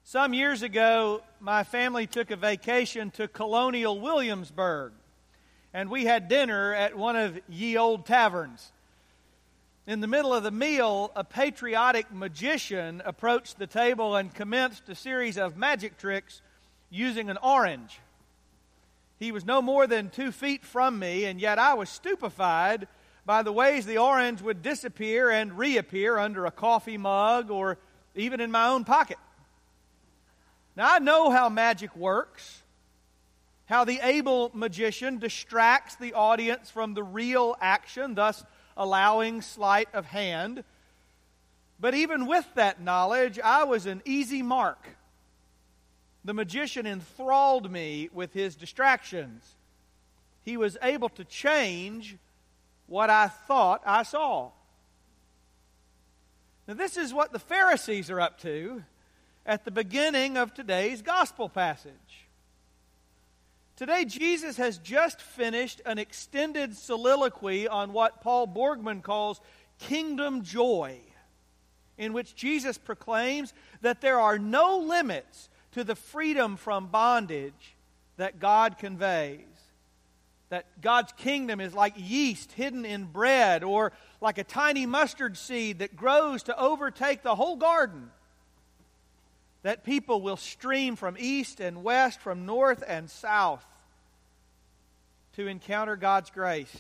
Some years ago, my family took a vacation to Colonial Williamsburg, and we had dinner at one of ye old taverns. In the middle of the meal, a patriotic magician approached the table and commenced a series of magic tricks using an orange. He was no more than 2 feet from me, and yet I was stupefied by the ways the orange would disappear and reappear under a coffee mug or even in my own pocket. Now, I know how magic works, how the able magician distracts the audience from the real action, thus allowing sleight of hand. But even with that knowledge, I was an easy mark. The magician enthralled me with his distractions. He was able to change what I thought I saw. Now, this is what the Pharisees are up to at the beginning of today's gospel passage. Today, Jesus has just finished an extended soliloquy on what Paul Borgman calls kingdom joy, in which Jesus proclaims that there are no limits to the freedom from bondage that God conveys. That God's kingdom is like yeast hidden in bread, or like a tiny mustard seed that grows to overtake the whole garden. That people will stream from east and west, from north and south, to encounter God's grace.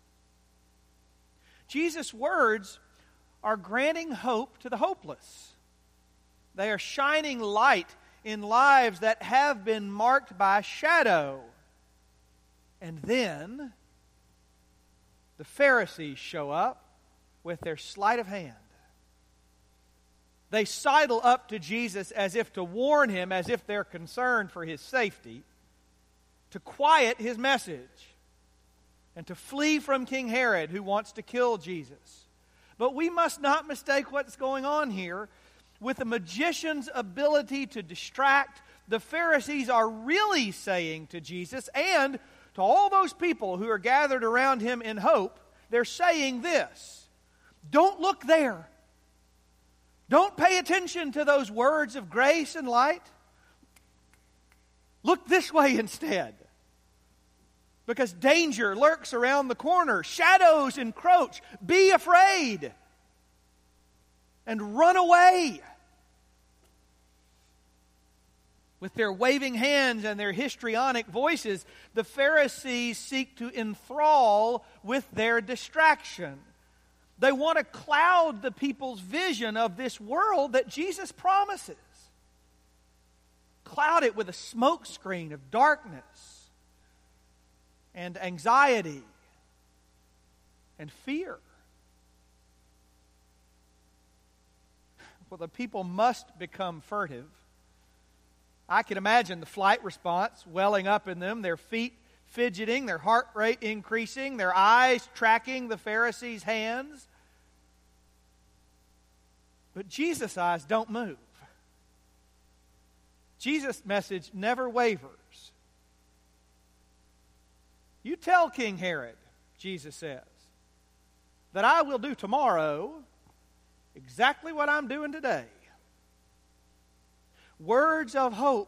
Jesus' words are granting hope to the hopeless. They are shining light in lives that have been marked by shadow. And then the Pharisees show up with their sleight of hand. They sidle up to Jesus as if to warn him, as if they're concerned for his safety, to quiet his message, and to flee from King Herod, who wants to kill Jesus. But we must not mistake what's going on here. With a magician's ability to distract, the Pharisees are really saying to Jesus and to all those people who are gathered around him in hope, they're saying this: don't look there. Don't pay attention to those words of grace and light. Look this way instead. Because danger lurks around the corner. Shadows encroach. Be afraid. And run away. With their waving hands and their histrionic voices, the Pharisees seek to enthrall with their distraction. They want to cloud the people's vision of this world that Jesus promises. Cloud it with a smokescreen of darkness and anxiety and fear. Well, the people must become furtive. I can imagine the flight response welling up in them, their feet fidgeting, their heart rate increasing, their eyes tracking the Pharisees' hands. But Jesus' eyes don't move. Jesus' message never wavers. You tell King Herod, Jesus says, that I will do tomorrow exactly what I'm doing today. Words of hope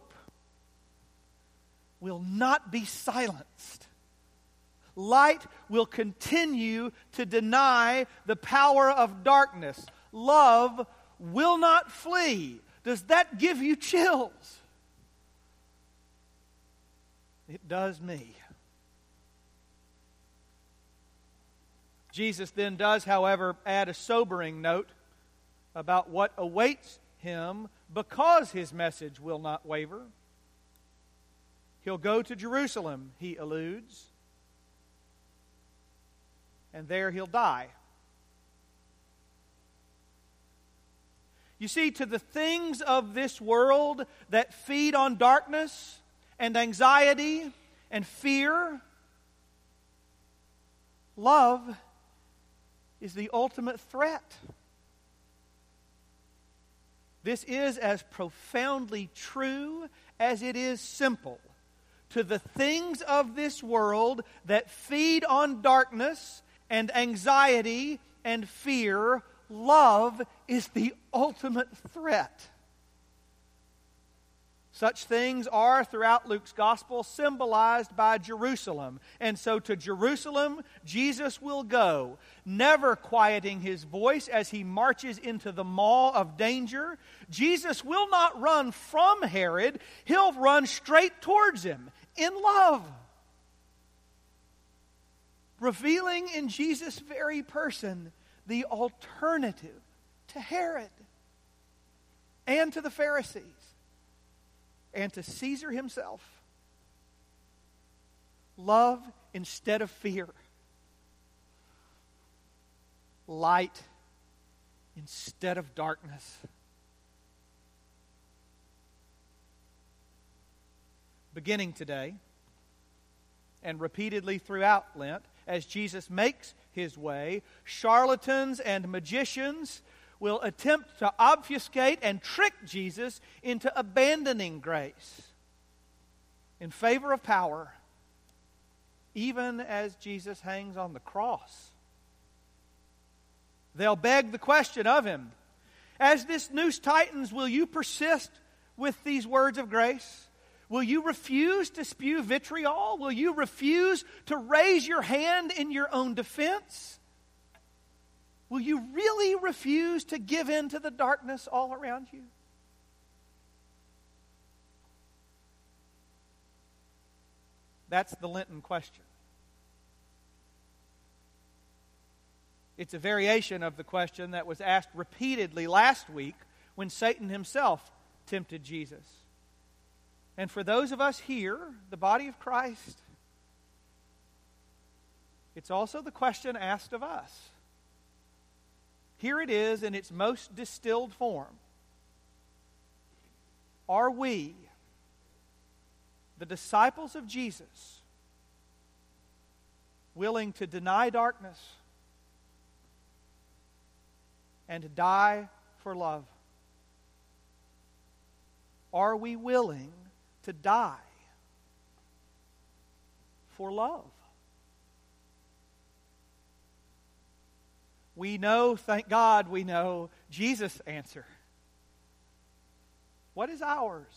will not be silenced. Light will continue to deny the power of darkness. Love will not flee. Does that give you chills? It does me. Jesus then does, however, add a sobering note about what awaits him because his message will not waver. He'll go to Jerusalem, he alludes, and there he'll die. You see, to the things of this world that feed on darkness and anxiety and fear, love is the ultimate threat. This is as profoundly true as it is simple. To the things of this world that feed on darkness and anxiety and fear, love is the ultimate threat. Such things are, throughout Luke's gospel, symbolized by Jerusalem. And so to Jerusalem, Jesus will go, never quieting his voice as he marches into the maw of danger. Jesus will not run from Herod. He'll run straight towards him in love, revealing in Jesus' very person the alternative to Herod and to the Pharisees and to Caesar himself. Love instead of fear. Light instead of darkness. Beginning today and repeatedly throughout Lent, as Jesus makes his way, charlatans and magicians will attempt to obfuscate and trick Jesus into abandoning grace in favor of power, even as Jesus hangs on the cross. They'll beg the question of him, as this noose tightens, will you persist with these words of grace? Will you refuse to spew vitriol? Will you refuse to raise your hand in your own defense? Will you really refuse to give in to the darkness all around you? That's the Lenten question. It's a variation of the question that was asked repeatedly last week when Satan himself tempted Jesus. And for those of us here, the body of Christ, it's also the question asked of us. Here it is in its most distilled form. Are we, the disciples of Jesus, willing to deny darkness and to die for love? Are we willing to die for love? We know, thank God, we know Jesus' answer. What is ours?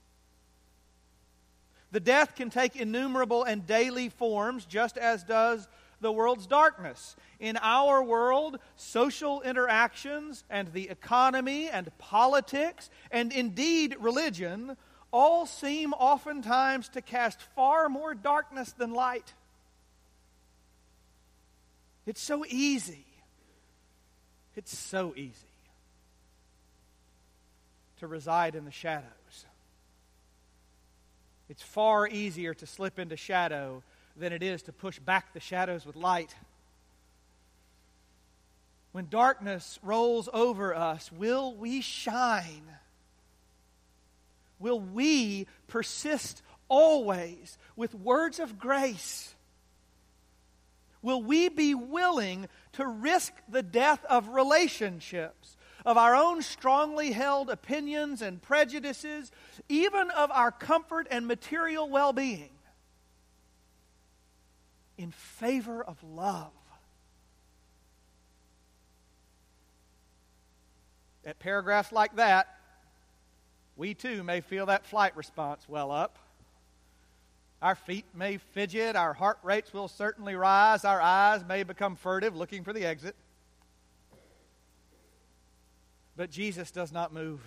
The death can take innumerable and daily forms, just as does the world's darkness. In our world, social interactions and the economy and politics and indeed religion all seem oftentimes to cast far more darkness than light. It's so easy. It's so easy to reside in the shadows. It's far easier to slip into shadow than it is to push back the shadows with light. When darkness rolls over us, will we shine? Will we persist always with words of grace? Will we be willing to risk the death of relationships, of our own strongly held opinions and prejudices, even of our comfort and material well-being, in favor of love? At paragraphs like that, we too may feel that flight response well up. Our feet may fidget, our heart rates will certainly rise, our eyes may become furtive, looking for the exit. But Jesus does not move.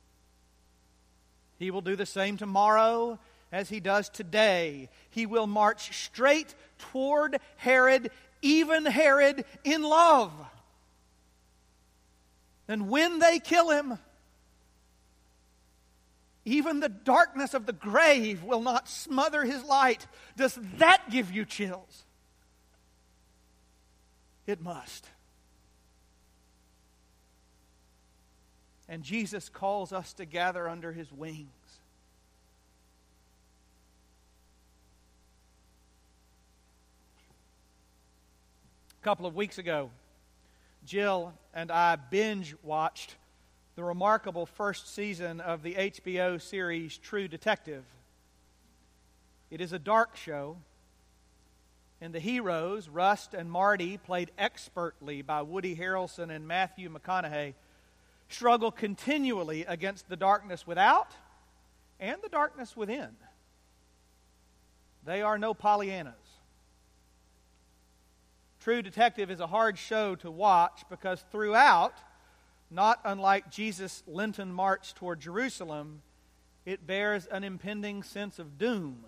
He will do the same tomorrow as he does today. He will march straight toward Herod, even Herod, in love. And when they kill him, even the darkness of the grave will not smother his light. Does that give you chills? It must. And Jesus calls us to gather under his wings. A couple of weeks ago, Jill and I binge-watched the remarkable first season of the HBO series True Detective. It is a dark show, and the heroes, Rust and Marty, played expertly by Woody Harrelson and Matthew McConaughey, struggle continually against the darkness without and the darkness within. They are no Pollyannas. True Detective is a hard show to watch because throughout, not unlike Jesus' Lenten march toward Jerusalem, it bears an impending sense of doom.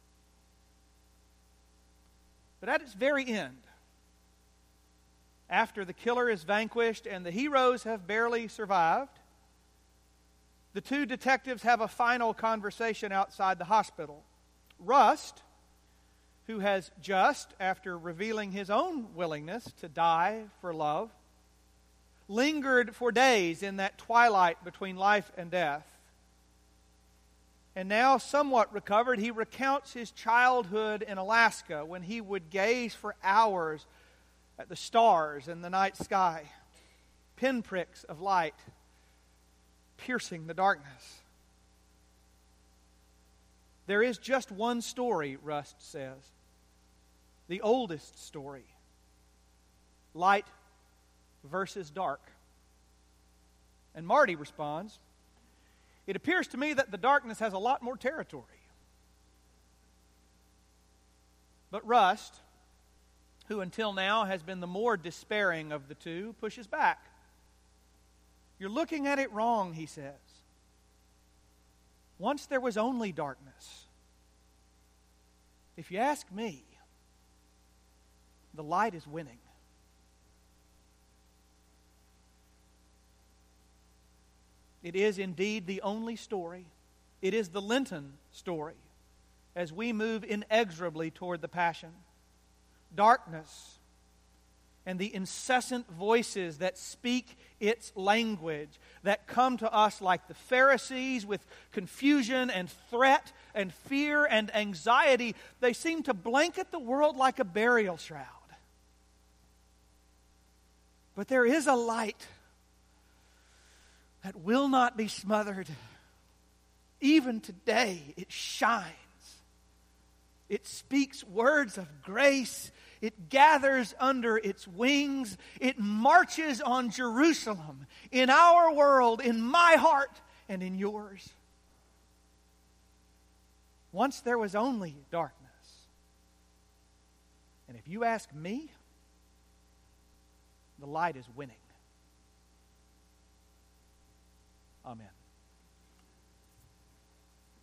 But at its very end, after the killer is vanquished and the heroes have barely survived, the two detectives have a final conversation outside the hospital. Rust, who has just, after revealing his own willingness to die for love, lingered for days in that twilight between life and death. And now, somewhat recovered, he recounts his childhood in Alaska when he would gaze for hours at the stars in the night sky, pinpricks of light piercing the darkness. There is just one story, Rust says, the oldest story, light versus dark. And Marty responds, "It appears to me that the darkness has a lot more territory." But Rust, who until now has been the more despairing of the two, pushes back. "You're looking at it wrong," he says. "Once there was only darkness. If you ask me, the light is winning." It is indeed the only story. It is the Lenten story as we move inexorably toward the Passion. Darkness and the incessant voices that speak its language, that come to us like the Pharisees with confusion and threat and fear and anxiety, they seem to blanket the world like a burial shroud. But there is a light that will not be smothered. Even today, it shines. It speaks words of grace. It gathers under its wings. It marches on Jerusalem, in our world, in my heart, and in yours. Once there was only darkness. And if you ask me, the light is winning. Amen.